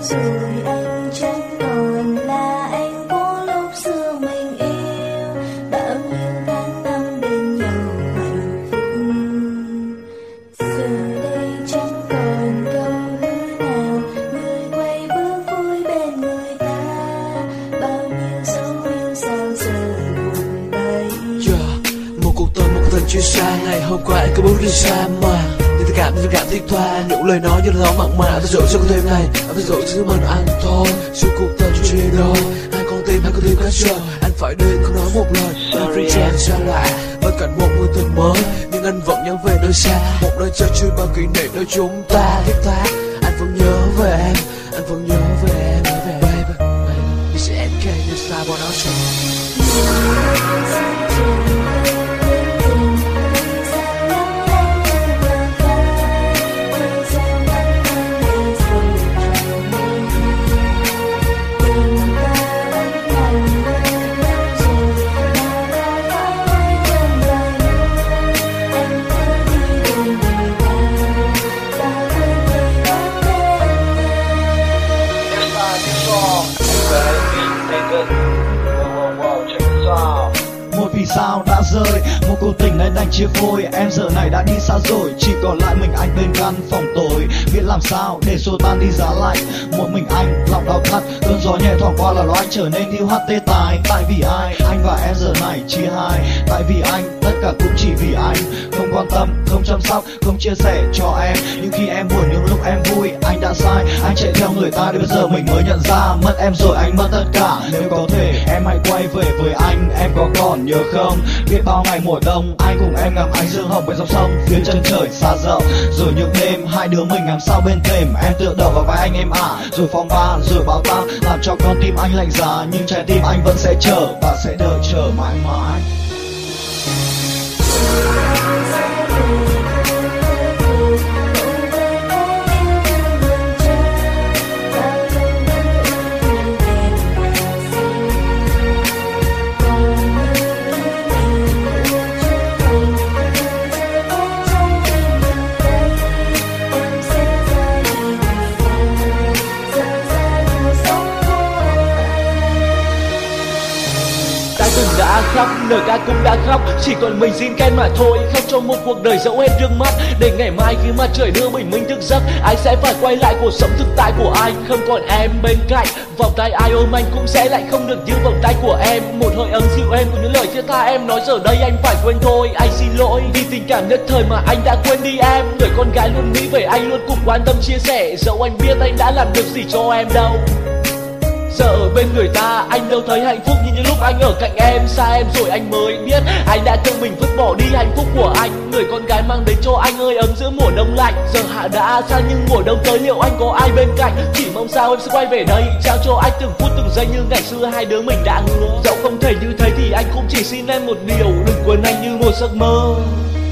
rồi anh chẳng còn là anh của lúc xưa mình yêu, bao nhiêu tháng năm bên nhau hạnh phúc. Giờ đây chẳng còn câu hứa nào, người quay bước vui bên người ta, bao nhiêu dấu yêu sao giờ buồn bay. Một cuộc tình chưa xa, ngày hôm qua anh cứ bước đi xa mà thì tôi cảm tiếc thoa, những lời nói như là gió mặn mà. Anh phải dỗ cho thêm này, anh phải dỗ cho mình anh thôi. Suốt cuộc tình chưa chia đôi, hai con tim khác rồi. Anh phải đi không nói một lời, anh phải chàng xa lạ bên cạnh một người tình mới, nhưng anh vẫn nhớ về nơi xa, một nơi chưa chưa bao kỷ niệm nơi chúng ta thiết tha. Anh vẫn nhớ về em, anh vẫn nhớ về em, baby, baby. Sẽ em kể như xa bọn nó rồi. Một vì sao đã rơi, một cuộc tình này đành chia phôi. Em giờ này đã đi xa rồi, chỉ còn lại mình anh bên căn phòng tối. Biết làm sao để xua tan đi giá lạnh, một mình anh lòng đau thắt. Cơn gió nhẹ thoảng qua là loài trở nên yêu HT tài. Tại vì ai, anh và em giờ này chia hai. Tại vì anh, tất cả cũng chỉ vì anh. Không quan tâm, không chăm sóc, không chia sẻ cho em. Nhưng khi em buồn, những lúc em vui, anh đã sai. Anh chạy theo người ta, đến bây giờ mình mới nhận ra mất em rồi anh mất tất cả. Nếu có thể, em hãy quay về với anh. Em có còn nhớ không? Biết bao ngày mùa đông, anh cùng em ngắm ánh dương hồng bên dòng sông phía chân trời xa rộng. Rồi những đêm hai đứa mình nằm sao bên thềm, em tựa đầu vào vai anh em ả. Rồi phong ba, rồi bão táp, làm cho con tim anh lạnh giá. Nhưng trái tim anh vẫn sẽ chờ và sẽ đợi chờ mãi mãi. Đã khóc, lời ca cũng đã khóc, chỉ còn mình xin ken mà thôi. Khóc cho một cuộc đời dẫu hết nước mắt, để ngày mai khi mặt trời đưa bình minh thức giấc, anh sẽ phải quay lại cuộc sống thực tại của anh. Không còn em bên cạnh, vòng tay ai ôm anh cũng sẽ lại không được như vòng tay của em. Một hơi ấm dịu êm của những lời thiết tha em nói, giờ đây anh phải quên thôi. Anh xin lỗi vì tình cảm nhất thời mà anh đã quên đi em. Người con gái luôn nghĩ về anh, luôn cùng quan tâm chia sẻ, dẫu anh biết anh đã làm được gì cho em đâu. Giờ ở bên người ta anh đâu thấy hạnh phúc như những lúc anh ở cạnh em. Xa em rồi anh mới biết anh đã tự mình vứt bỏ đi hạnh phúc của anh. Người con gái mang đến cho anh hơi ấm giữa mùa đông lạnh. Giờ hạ đã xa nhưng mùa đông tới liệu anh có ai bên cạnh? Chỉ mong sao em sẽ quay về đây, trao cho anh từng phút từng giây như ngày xưa hai đứa mình đã hứa. Dẫu không thể như thế thì anh cũng chỉ xin em một điều, đừng quên anh như một giấc mơ.